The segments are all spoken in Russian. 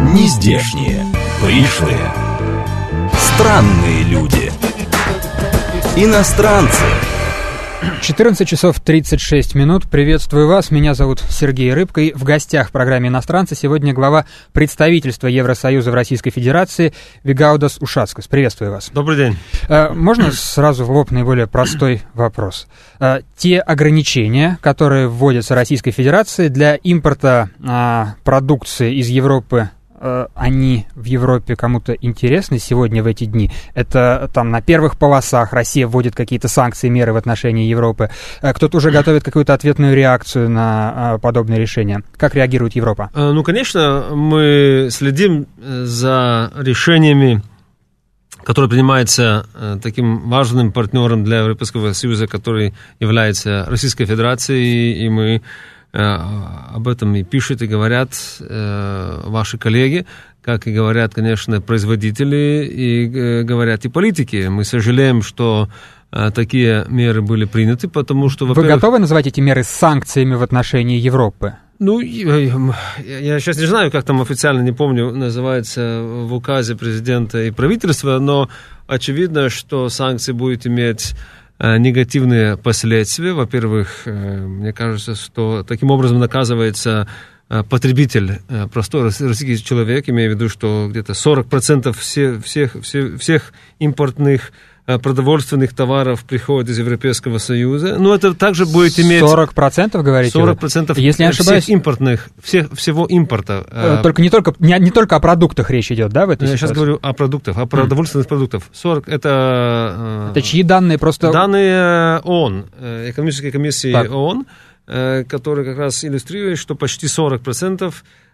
Нездешние, пришлые, странные люди, иностранцы. 14 часов 36 минут. Приветствую вас. Меня зовут Сергей Рыбко. И в гостях в программе «Иностранцы» сегодня глава представительства Евросоюза в Российской Федерации Вигаудас Ушацкас. Приветствую вас. Добрый день. Можно сразу в лоб наиболее простой вопрос? Те ограничения, которые вводятся Российской Федерацией для импорта продукции из Европы, они в Европе кому-то интересны сегодня в эти дни? Это там на первых полосах Россия вводит какие-то санкции, меры в отношении Европы. Кто-то уже готовит какую-то ответную реакцию на подобные решения. Как реагирует Европа? Ну, конечно, мы следим за решениями, которые принимаются таким важным партнером для Европейского Союза, который является Российской Федерацией, и мы об этом и пишут, и говорят ваши коллеги, как и говорят, конечно, производители, и говорят и политики. Мы сожалеем, что такие меры были приняты, потому что... Вы готовы называть эти меры санкциями в отношении Европы? Ну, я сейчас не знаю, как там официально, не помню, называется в указе президента и правительства, но очевидно, что санкции будут иметь негативные последствия. Во-первых, мне кажется, что таким образом наказывается потребитель, простой российский человек, имея в виду, что где-то 40% всех импортных продовольственных товаров приходит из Европейского Союза. Но это также будет иметь... 40%, говорите? 40% если не ошибаюсь, всех импортных, всего импорта. Только не только о продуктах речь идет, да, в этой ситуации? Я сейчас говорю о продуктах, о продовольственных продуктах. 40 это чьи данные просто... Данные ООН, экономической комиссии ООН, которые как раз иллюстрируют, что почти 40%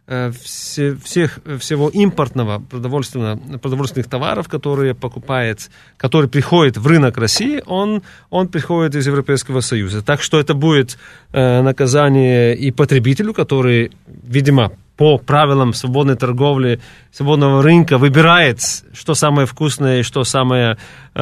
всего импортного продовольственных товаров, которые приходят в рынок России, он приходит из Европейского Союза. Так что это будет наказание и потребителю, который, видимо, по правилам свободной торговли, свободного рынка выбирает, что самое вкусное и что самое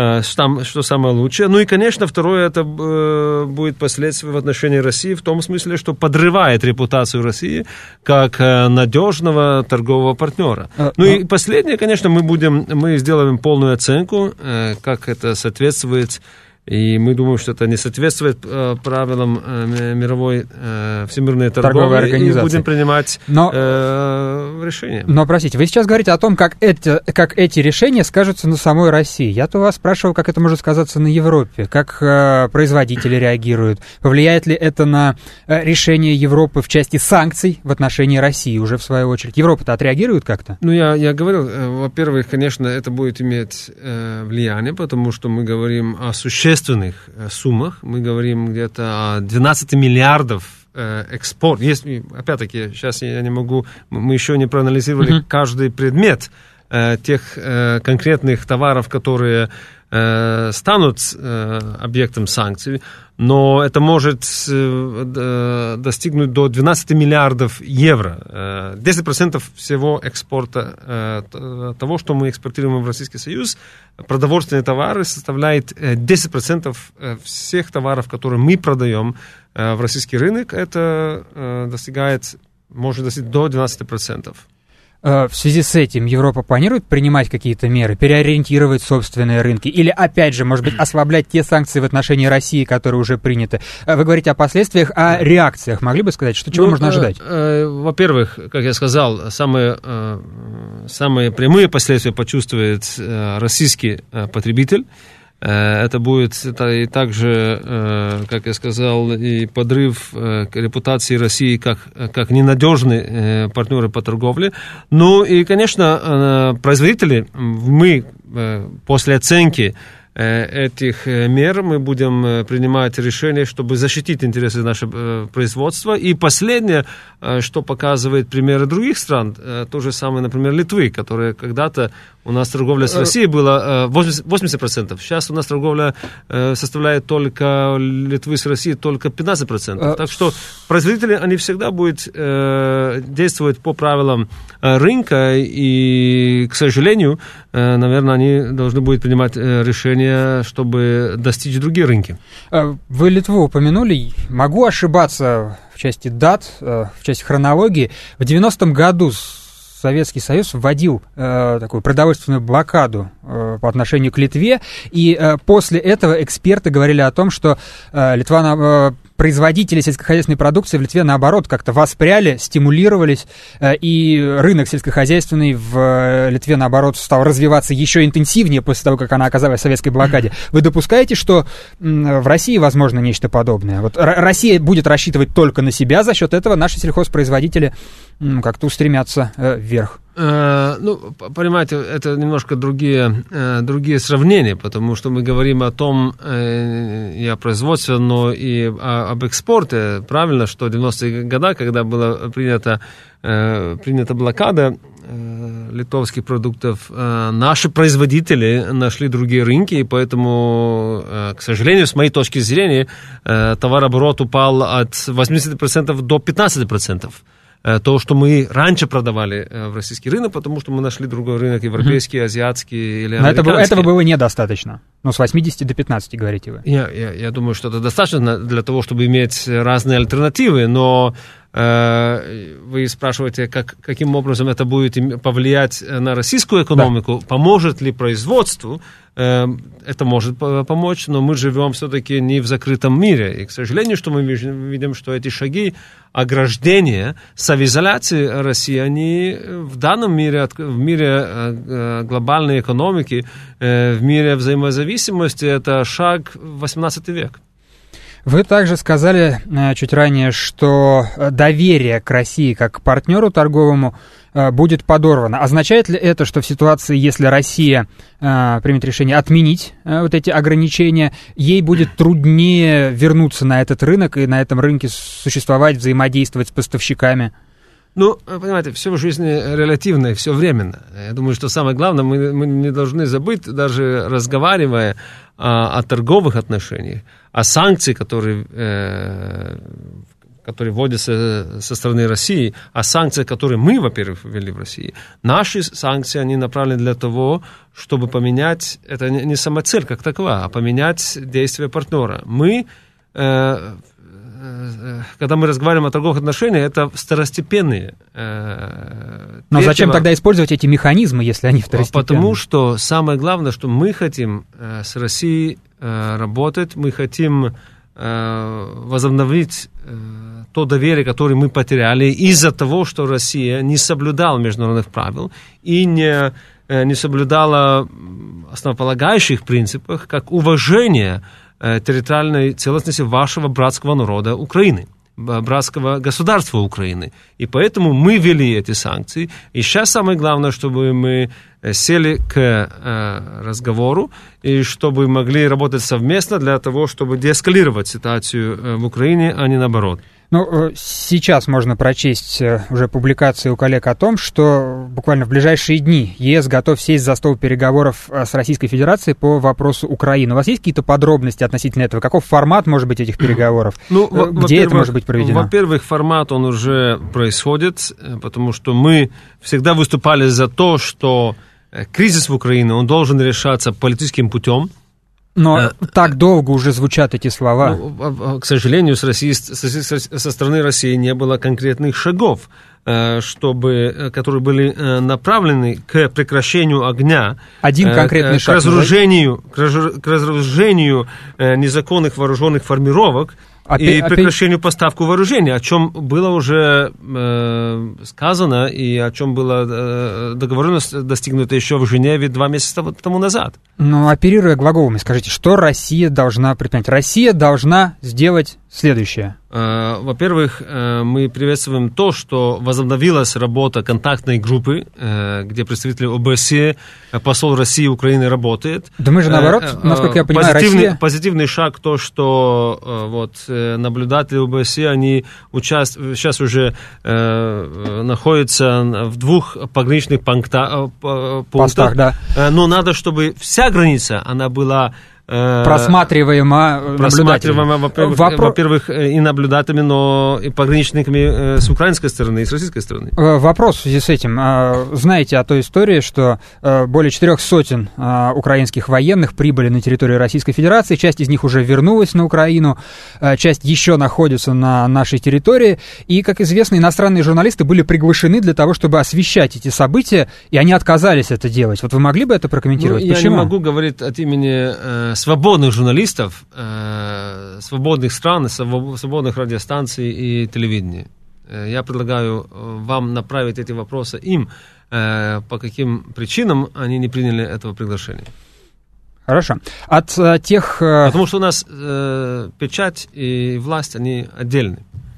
лучшее. Ну и, конечно, второе, это будет последствие в отношении России в том смысле, что подрывает репутацию России как надежного торгового партнера. Ну и последнее, конечно, мы сделаем полную оценку, как это соответствует. И мы думаем, что это не соответствует правилам мировой всемирной торговой организации. И будем принимать решения. Но, простите, вы сейчас говорите о том, как эти решения скажутся на самой России. Я-то вас спрашивал, как это может сказаться на Европе, как производители реагируют. Повлияет ли это на решение Европы в части санкций в отношении России уже в свою очередь? Европа-то отреагирует как-то? Ну, я говорил, во-первых, конечно, это будет иметь влияние, потому что мы говорим о существенных суммах. Мы говорим где-то о 12 миллиардов экспорт. Опять-таки, сейчас я не могу, мы еще не проанализировали каждый предмет тех конкретных товаров, которые станут объектом санкций, но это может достигнуть до 12 миллиардов евро. 10% всего экспорта того, что мы экспортируем в Российский Союз, продовольственные товары составляет 10% всех товаров, которые мы продаем в российский рынок, это может достичь до 12%. В связи с этим Европа планирует принимать какие-то меры, переориентировать собственные рынки или, опять же, может быть, ослаблять те санкции в отношении России, которые уже приняты? Вы говорите о последствиях, о реакциях. Могли бы сказать, чего можно ожидать? Во-первых, как я сказал, самые прямые последствия почувствует российский потребитель. Это будет и также, как я сказал, и подрыв репутации России как ненадежный партнер по торговле. Ну и, конечно, производители, мы после оценки этих мер мы будем принимать решения, чтобы защитить интересы нашего производства. И последнее, что показывает примеры других стран, то же самое, например, Литвы, которая когда-то у нас торговля с Россией была 80%. Сейчас у нас торговля составляет только Литвы с Россией только 15%. Так что производители, они всегда будут действовать по правилам рынка, и, к сожалению, наверное, они должны будут принимать решения, чтобы достичь другие рынки. Вы Литву упомянули. Могу ошибаться в части дат, в части хронологии. В 90-м году Советский Союз вводил такую продовольственную блокаду по отношению к Литве, и после этого эксперты говорили о том, что Литва... Производители сельскохозяйственной продукции в Литве, наоборот, как-то воспряли, стимулировались, и рынок сельскохозяйственный в Литве, наоборот, стал развиваться еще интенсивнее после того, как она оказалась в советской блокаде. Вы допускаете, что в России возможно нечто подобное? Вот Россия будет рассчитывать только на себя, за счет этого наши сельхозпроизводители как-то устремятся вверх? Понимаете, это немножко другие сравнения, потому что мы говорим о том, и о производстве, но и об экспорте. Правильно, что в 90-е годы, когда была принята блокада литовских продуктов, наши производители нашли другие рынки, и поэтому, к сожалению, с моей точки зрения, товарооборот упал от 80% до 15%. То, что мы раньше продавали в российский рынок, потому что мы нашли другой рынок, европейский, азиатский или американский. Но этого было недостаточно. С 80 до 15, говорите вы. Я думаю, что это достаточно для того, чтобы иметь разные альтернативы, но вы спрашиваете, каким образом это будет повлиять на российскую экономику, да. Поможет ли производству. Это может помочь, но мы живем все-таки не в закрытом мире. И, к сожалению, что мы видим, что эти шаги ограждения, самоизоляции России, они в данном мире, в мире глобальной экономики, в мире взаимозависимости, это шаг в 18 век. Вы также сказали чуть ранее, что доверие к России как к партнеру торговому будет подорвано. Означает ли это, что в ситуации, если Россия примет решение отменить вот эти ограничения, ей будет труднее вернуться на этот рынок и на этом рынке существовать, взаимодействовать с поставщиками? Понимаете, все в жизни релятивно и все временно. Я думаю, что самое главное, мы не должны забыть, даже разговаривая о торговых отношениях, о санкциях, которые вводятся со стороны России, о санкциях, которые мы, во-первых, ввели в России. Наши санкции, они направлены для того, чтобы поменять, это не сама цель как такова, а поменять действия партнера. Когда мы разговариваем о торговых отношениях, это второстепенные. Но зачем тогда использовать эти механизмы, если они второстепенные? Потому что самое главное, что мы хотим с Россией работать, мы хотим возобновить то доверие, которое мы потеряли из-за того, что Россия не соблюдала международных правил и не соблюдала основополагающих принципов, как уважение территориальной целостности вашего братского народа Украины, братского государства Украины. И поэтому мы ввели эти санкции. И сейчас самое главное, чтобы мы сели к разговору и чтобы могли работать совместно для того, чтобы деэскалировать ситуацию в Украине, а не наоборот. Сейчас можно прочесть уже публикации у коллег о том, что буквально в ближайшие дни ЕС готов сесть за стол переговоров с Российской Федерацией по вопросу Украины. У вас есть какие-то подробности относительно этого? Каков формат может быть этих переговоров? Где это может быть проведено? Во-первых, формат он уже происходит, потому что мы всегда выступали за то, что кризис в Украине, он должен решаться политическим путем. Но так долго уже звучат эти слова. К сожалению, со стороны России не было конкретных шагов, которые были направлены к прекращению огня, один конкретный шаг, к разоружению незаконных вооруженных формировок и прекращению поставку вооружения, о чем было уже сказано и о чем была договоренность достигнута еще в Женеве 2 месяца тому назад. Оперируя глаголами, скажите, что Россия должна предпринять? Россия должна сделать следующее. Во-первых, мы приветствуем то, что возобновилась работа контактной группы, где представители ОБСЕ, посол России и Украины работает. Да мы же наоборот, насколько я понимаю, Россия... Позитивный шаг то, что наблюдатели ОБСЕ, они сейчас уже находятся в 2 пограничных пунктах, да. Но надо, чтобы вся граница, она была просматриваемо во-первых, и наблюдателями, но и пограничниками с украинской стороны и с российской стороны. Вопрос в связи с этим. Знаете о той истории, что более 400 украинских военных прибыли на территорию Российской Федерации, часть из них уже вернулась на Украину, часть еще находится на нашей территории, и, как известно, иностранные журналисты были приглашены для того, чтобы освещать эти события, и они отказались это делать. Вот вы могли бы это прокомментировать? Я Почему? не могу говорить от имени свободных журналистов, свободных стран, свободных радиостанций и телевидения. Я предлагаю вам направить эти вопросы им, по каким причинам они не приняли этого приглашения. Хорошо. От тех... Потому что у нас печать и власть, они отдельны.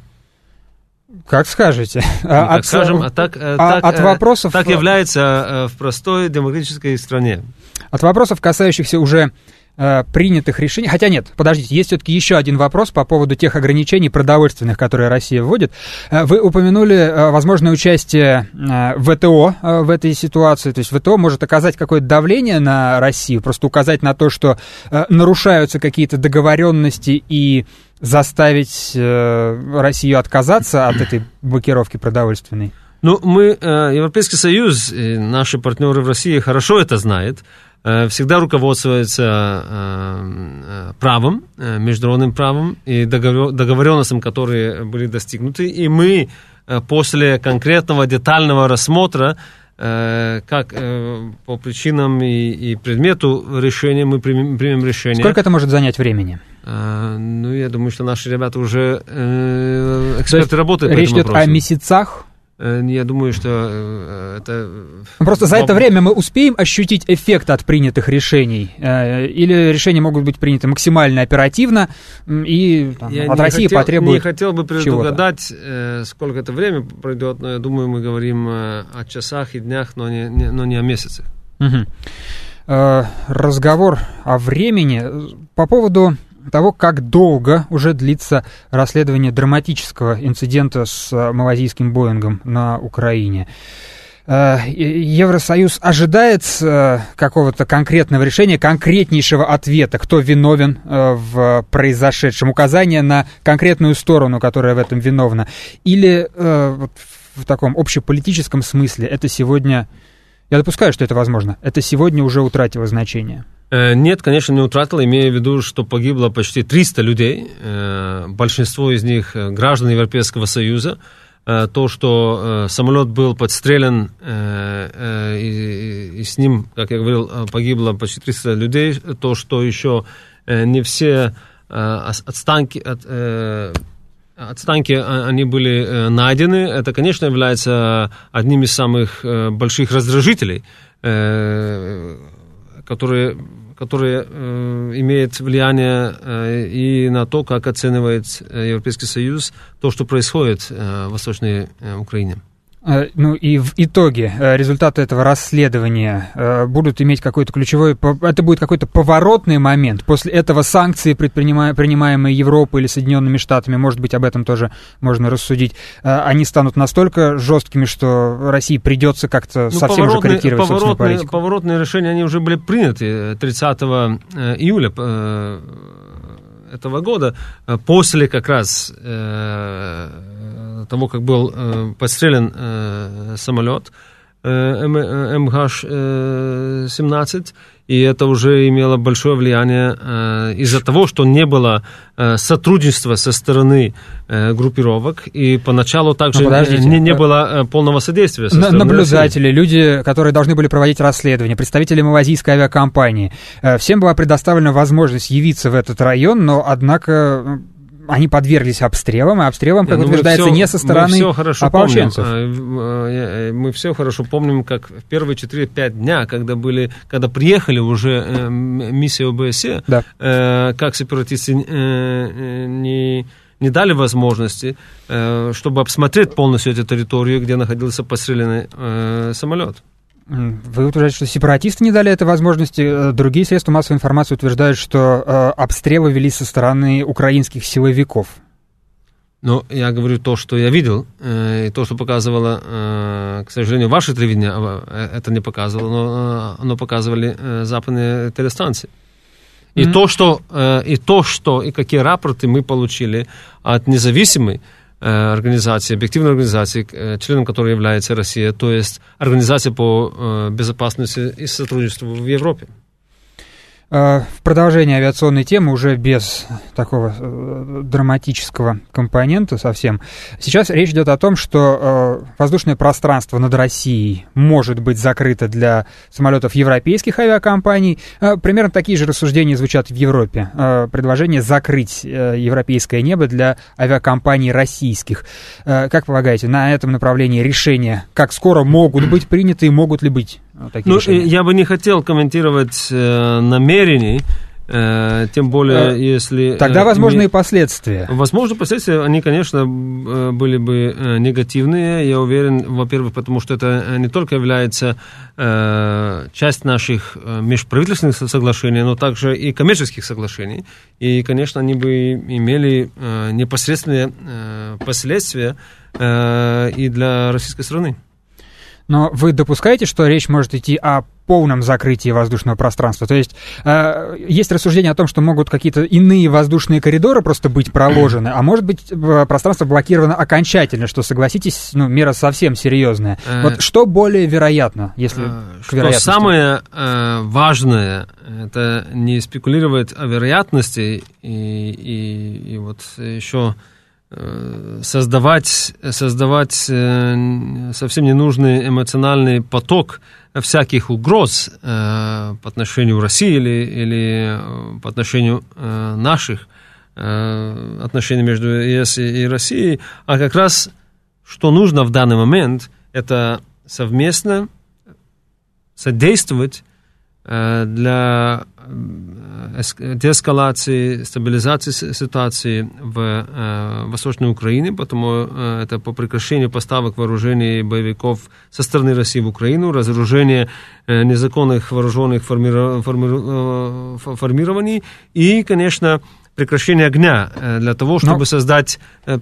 Как скажете. Как скажем, так вопросов... является в простой демократической стране. От вопросов, касающихся уже принятых решений... Хотя нет, подождите, есть все-таки еще один вопрос по поводу тех ограничений продовольственных, которые Россия вводит. Вы упомянули возможное участие ВТО в этой ситуации. То есть ВТО может оказать какое-то давление на Россию, просто указать на то, что нарушаются какие-то договоренности и заставить Россию отказаться от этой блокировки продовольственной? Ну, мы, Европейский Союз, и наши партнеры в России хорошо это знают, всегда руководствуются правом, международным правом и договоренностям, которые были достигнуты. И мы после конкретного детального рассмотра, как по причинам и предмету решения, мы примем решение. Сколько это может занять времени? Ну, я думаю, что наши ребята уже эксперты работают по этому вопросу. Речь идет о месяцах? Я думаю, что это... Просто за это время мы успеем ощутить эффект от принятых решений? Или решения могут быть приняты максимально оперативно, и от России потребуют чего-то? Не хотел бы предугадать, сколько это время пройдет, но я думаю, мы говорим о часах и днях, но не о месяцах. Угу. Разговор о времени по поводу того, как долго уже длится расследование драматического инцидента с малазийским Боингом на Украине. Евросоюз ожидает какого-то конкретного решения, конкретнейшего ответа, кто виновен в произошедшем, указания на конкретную сторону, которая в этом виновна, или вот в таком общеполитическом смысле это сегодня, я допускаю, что это возможно, это сегодня уже утратило значение? Нет, конечно, не утратило, имея в виду, что погибло почти 300 людей, большинство из них граждан Европейского Союза. То, что самолет был подстрелен, и с ним, как я говорил, погибло почти 300 людей, то, что еще не все останки они были найдены, это, конечно, является одним из самых больших раздражителей, которые имеют влияние и на то, как оценивает Европейский Союз то, что происходит в Восточной Украине. Ну и в итоге результаты этого расследования будут иметь какой-то ключевой... Это будет какой-то поворотный момент. После этого санкции, принимаемые Европой или Соединенными Штатами, может быть, об этом тоже можно рассудить, они станут настолько жесткими, что России придется как-то совсем уже корректировать собственную политику. Поворотные решения, они уже были приняты 30 июля этого года, после как раз того, как был подстрелен самолет МХ-17, и это уже имело большое влияние из-за того, что не было сотрудничества со стороны группировок, и поначалу также не было полного содействия со стороны наблюдатели, России. Люди, которые должны были проводить расследование, представители малазийской авиакомпании, всем была предоставлена возможность явиться в этот район, но, однако, они подверглись обстрелам, и обстрелам, как утверждается, не со стороны ополченцев. Мы все хорошо помним, как в первые 4-5 дня, когда приехали уже миссия ОБСЕ, да. Как сепаратисты не дали возможности, чтобы обсмотреть полностью эту территорию, где находился подстреленный самолет. Вы утверждаете, что сепаратисты не дали этой возможности. Другие средства массовой информации утверждают, что обстрелы велись со стороны украинских силовиков. Ну, я говорю то, что я видел, и то, что показывало, к сожалению, ваше телевидение, это не показывало, но оно показывали западные телестанции. И то, что и какие рапорты мы получили от независимой организации, объективной организации, членом которой является Россия, то есть Организация по безопасности и сотрудничеству в Европе. В продолжение авиационной темы, уже без такого драматического компонента совсем, сейчас речь идет о том, что воздушное пространство над Россией может быть закрыто для самолетов европейских авиакомпаний. Примерно такие же рассуждения звучат в Европе. Предложение закрыть европейское небо для авиакомпаний российских. Как полагаете, на этом направлении решения как скоро могут быть приняты и могут ли быть такие решения? Я бы не хотел комментировать намерений, тем более, если... Тогда возможны и последствия. Возможно, последствия, они, конечно, были бы негативные, я уверен, во-первых, потому что это не только является часть наших межправительственных соглашений, но также и коммерческих соглашений. И, конечно, они бы имели непосредственные последствия и для российской страны. Но вы допускаете, что речь может идти о полном закрытии воздушного пространства? То есть есть рассуждение о том, что могут какие-то иные воздушные коридоры просто быть проложены, а может быть пространство блокировано окончательно, что, согласитесь, мера совсем серьезная. Вот что более вероятно, если к вероятности? Что самое важное, это не спекулировать о вероятности и вот еще... создавать совсем ненужный эмоциональный поток всяких угроз по отношению России или по отношению наших отношений между ЕС и Россией, а как раз что нужно в данный момент, это совместно содействовать для деэскалации, стабилизации ситуации в Восточной Украине, потому это по прекращению поставок вооружений и боевиков со стороны России в Украину, разоружение незаконных вооруженных формирований и, конечно, прекращение огня для того, чтобы создать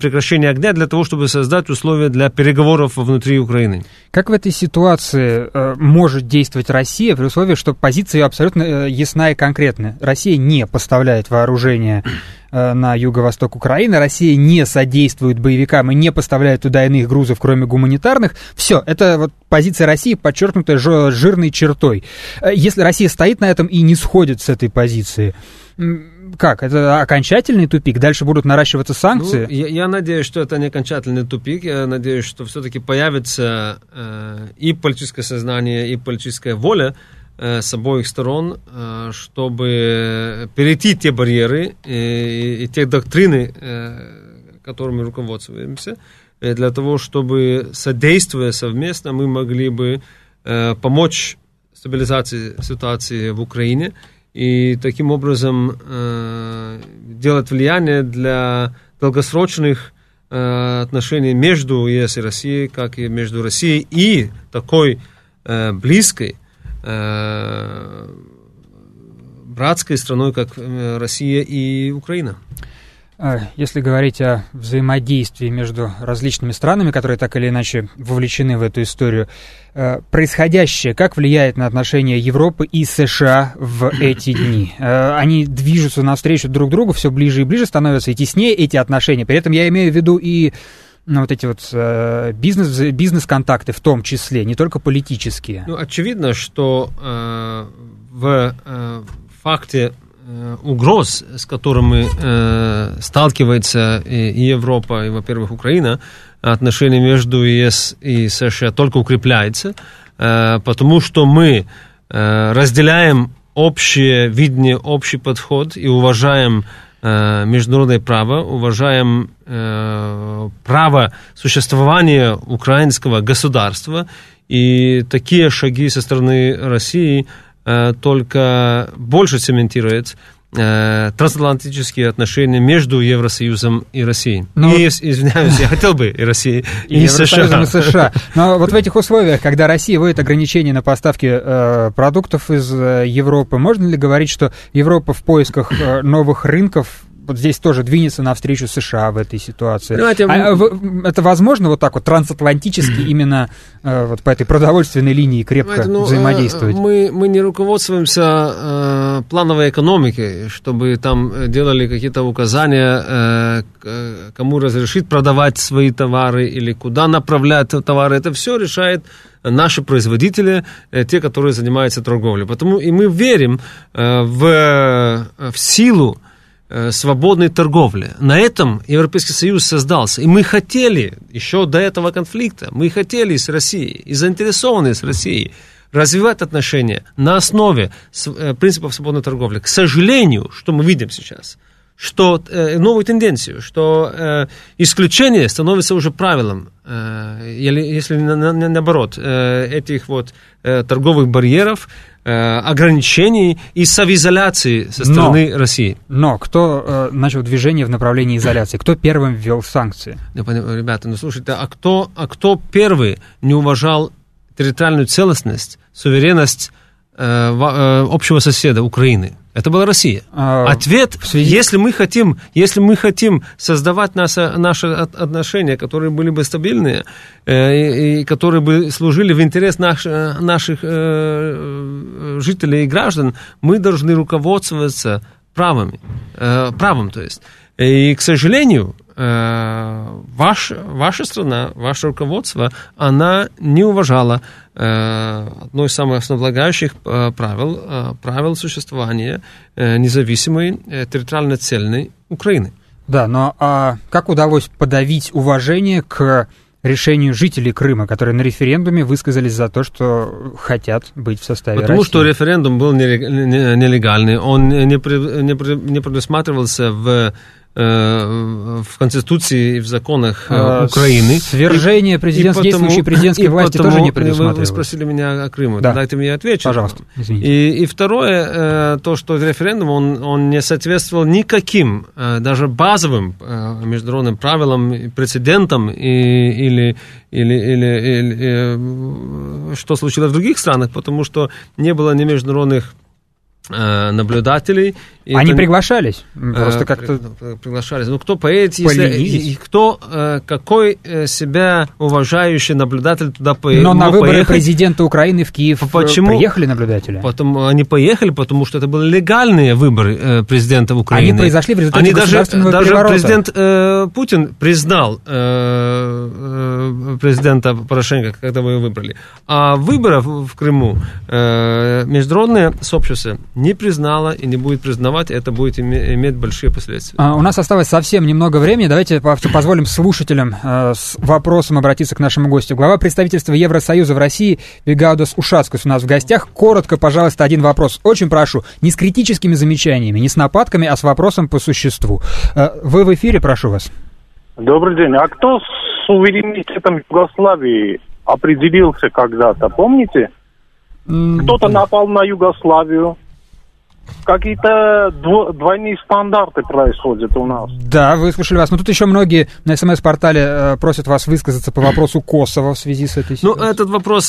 условия для переговоров внутри Украины. Как в этой ситуации может действовать Россия при условии, что позиция абсолютно ясна и конкретна? Россия не поставляет вооружение на юго-восток Украины, Россия не содействует боевикам и не поставляет туда иных грузов, кроме гуманитарных. Все, это вот позиция России, подчеркнутая жирной чертой. Если Россия стоит на этом и не сходит с этой позиции, как? Это окончательный тупик? Дальше будут наращиваться санкции? Я надеюсь, что это не окончательный тупик. Я надеюсь, что все-таки появится и политическое сознание, и политическая воля с обоих сторон, чтобы перейти те барьеры и те доктрины, которыми руководствуемся, для того, чтобы, содействуя совместно, мы могли бы помочь стабилизации ситуации в Украине и таким образом делать влияние для долгосрочных отношений между ЕС и Россией, как и между Россией и такой близкой братской страной, как Россия и Украина. Если говорить о взаимодействии между различными странами, которые так или иначе вовлечены в эту историю, происходящее как влияет на отношения Европы и США в эти дни? Они движутся навстречу друг другу, все ближе и ближе становятся, и теснее эти отношения. При этом я имею в виду и вот эти вот бизнес-контакты в том числе, не только политические. Очевидно, что в факте угроз, с которыми сталкивается и Европа, и, во-первых, Украина, отношения между ЕС и США только укрепляются, потому что мы разделяем общее видение, общий подход и уважаем международное право, уважаем право существования украинского государства, и такие шаги со стороны России только больше цементирует трансатлантические отношения между Евросоюзом и Россией. Извиняюсь, я хотел бы и России, и США. И США. Но вот в этих условиях, когда Россия вводит ограничения на поставки продуктов из Европы, можно ли говорить, что Европа в поисках новых рынков вот здесь тоже двинется навстречу США в этой ситуации. Понимаете, это возможно вот так вот трансатлантически именно вот по этой продовольственной линии крепко взаимодействовать? Мы не руководствуемся плановой экономикой, чтобы там делали какие-то указания, кому разрешить продавать свои товары или куда направлять товары. Это все решает наши производители, те, которые занимаются торговлей. Потому и мы верим в силу свободной торговли. На этом Европейский Союз создался. И мы хотели, еще до этого конфликта, мы хотели с Россией, и заинтересованы с Россией, развивать отношения на основе принципов свободной торговли. К сожалению, что мы видим сейчас, что новую тенденцию, что исключение становится уже правилом, если наоборот, этих вот торговых барьеров, ограничений и самоизоляции со стороны России. Но кто начал движение в направлении изоляции? Кто первым ввел санкции? Ребята, ну слушайте, а кто первый не уважал территориальную целостность, суверенность общего соседа Украины? Это была Россия. Ответ, если мы хотим создавать наши отношения, которые были бы стабильные, и которые бы служили в интерес наших жителей и граждан, мы должны руководствоваться правом, то есть. И, к сожалению, ваша страна, ваше руководство, она не уважала одно из самых основополагающих правил существования независимой территориально цельной Украины. Да, но как удалось подавить уважение к решению жителей Крыма, которые на референдуме высказались за то, что хотят быть в составе России? Потому что референдум был нелегальный, он не предусматривался в Конституции и в законах Украины. Свержение действующей президентской власти тоже не предусматривалось. Вы спросили меня о Крыму, да. Дайте мне отвечу. Пожалуйста, извините. И второе, то, что референдум, он не соответствовал никаким, даже базовым международным правилам, прецедентам или что случилось в других странах, потому что не было ни международных наблюдателей. Они приглашались? Просто как-то приглашались. Ну, кто поедет, если какой себя уважающий наблюдатель туда поедет? Но на выборы президента Украины в Киев приехали наблюдатели? Они поехали, потому что это были легальные выборы президента Украины. Они произошли в результате государственного переворота. Даже президент Путин признал президента Порошенко, когда мы его выбрали. А выборов в Крыму международное сообщество не признало и не будет признавать, это будет иметь большие последствия. У нас осталось совсем немного времени. Давайте позволим слушателям с вопросом обратиться к нашему гостю. Глава представительства Евросоюза в России Вигаудас Ушацкус у нас в гостях. Коротко, пожалуйста, один вопрос. Очень прошу, не с критическими замечаниями, не с нападками, а с вопросом по существу. Вы в эфире, прошу вас. Добрый день. А кто с суверенитетом Югославии определился когда-то, помните? Кто-то напал на Югославию. Какие-то двойные стандарты происходят у нас. Да, выслушали вас. Но тут еще многие на СМС-портале просят вас высказаться по вопросу Косово в связи с этой ситуацией. Ну, этот вопрос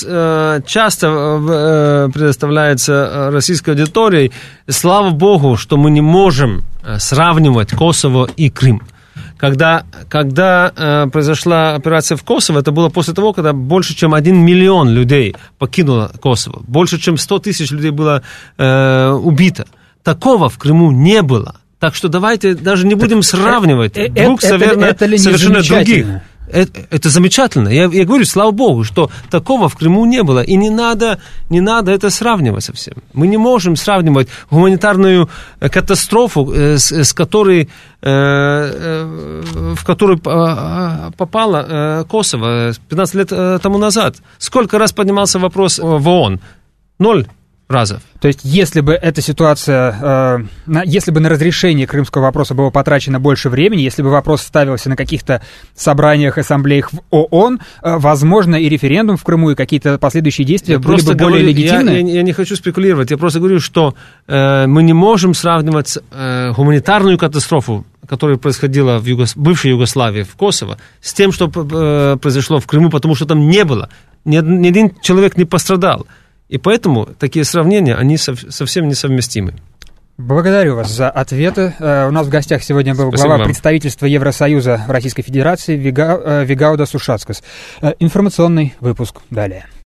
часто предоставляется российской аудиторией. Слава богу, что мы не можем сравнивать Косово и Крым. Когда произошла операция в Косово, это было после того, когда больше, чем 1 миллион людей покинуло Косово. Больше, чем 100 тысяч людей было убито. Такого в Крыму не было. Так что давайте даже не будем сравнивать двух совершенно других. Это замечательно. Я говорю, слава богу, что такого в Крыму не было. И не надо это сравнивать совсем. Мы не можем сравнивать гуманитарную катастрофу, в которую попало Косово 15 лет тому назад. Сколько раз поднимался вопрос в ООН? 0 разов. То есть, если бы эта ситуация, если бы на разрешение крымского вопроса было потрачено больше времени, если бы вопрос ставился на каких-то собраниях, ассамблеях в ООН, возможно, и референдум в Крыму, и какие-то последующие действия были бы более легитимны? Я не хочу спекулировать, я просто говорю, что мы не можем сравнивать гуманитарную катастрофу, которая происходила в бывшей Югославии, в Косово, с тем, что произошло в Крыму, потому что там не было. Ни один человек не пострадал. И поэтому такие сравнения, они совсем несовместимы. Благодарю вас за ответы. У нас в гостях сегодня был Спасибо глава вам. представительства Евросоюза в Российской Федерации Вигаудас Ушацкас. Информационный выпуск далее.